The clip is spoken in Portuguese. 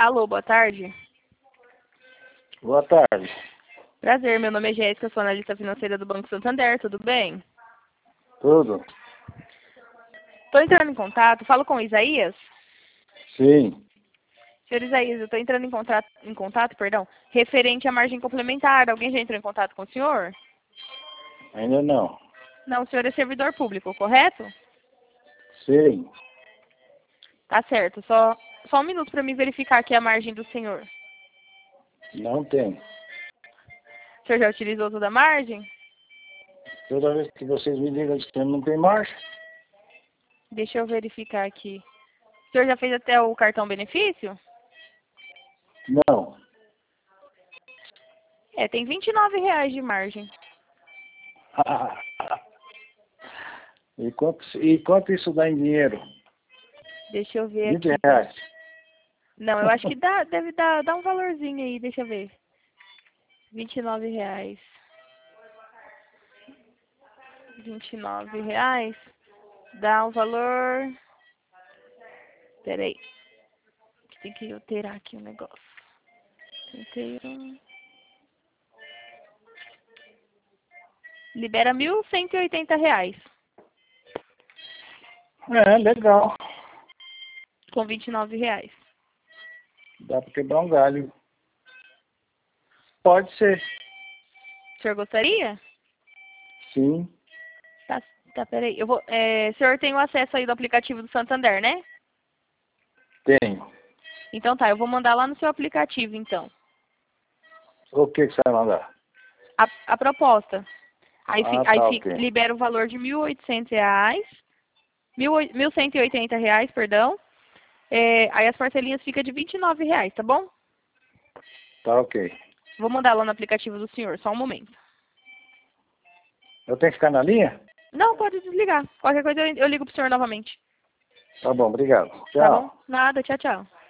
Alô, boa tarde. Boa tarde. Prazer, meu nome é Jéssica, sou analista financeira do Banco Santander, tudo bem? Tudo? Estou entrando em contato, falo com o Isaías? Sim. Senhor Isaías, eu estou entrando em contato, referente à margem complementar. Alguém já entrou em contato com o senhor? Ainda não. Não, o senhor é servidor público, correto? Sim. Tá certo, só um minuto para me verificar aqui a margem do senhor. Não tem. O senhor já utilizou toda a margem? Toda vez que vocês me ligam dizendo não tem marcha. Deixa eu verificar aqui. O senhor já fez até o cartão benefício? Não. Tem R$ 29 de margem. E quanto isso dá em dinheiro? Deixa eu ver 20 aqui. reais. Não, eu acho que deve dar um valorzinho aí, deixa eu ver. R$ 29. R$ 29 dá um valor. Peraí. Tem que alterar aqui o negócio. 31. Libera R$ 1.180. É, legal. Com R$ 29. Dá para quebrar um galho. Pode ser. O senhor gostaria? Sim. Tá, peraí. O senhor tem o acesso aí do aplicativo do Santander, né? Tenho. Então tá, eu vou mandar lá no seu aplicativo, então. O que você vai mandar? A proposta. Aí, Tá, ok. libera o valor de R$ 1.800. R$ 1.180, perdão. Aí as parcelinhas ficam de R$ 29, tá bom? Tá, ok. Vou mandar lá no aplicativo do senhor, só um momento. Eu tenho que ficar na linha? Não, pode desligar. Qualquer coisa eu ligo pro senhor novamente. Tá bom, obrigado. Tá bom? Tchau. Nada, tchau, tchau.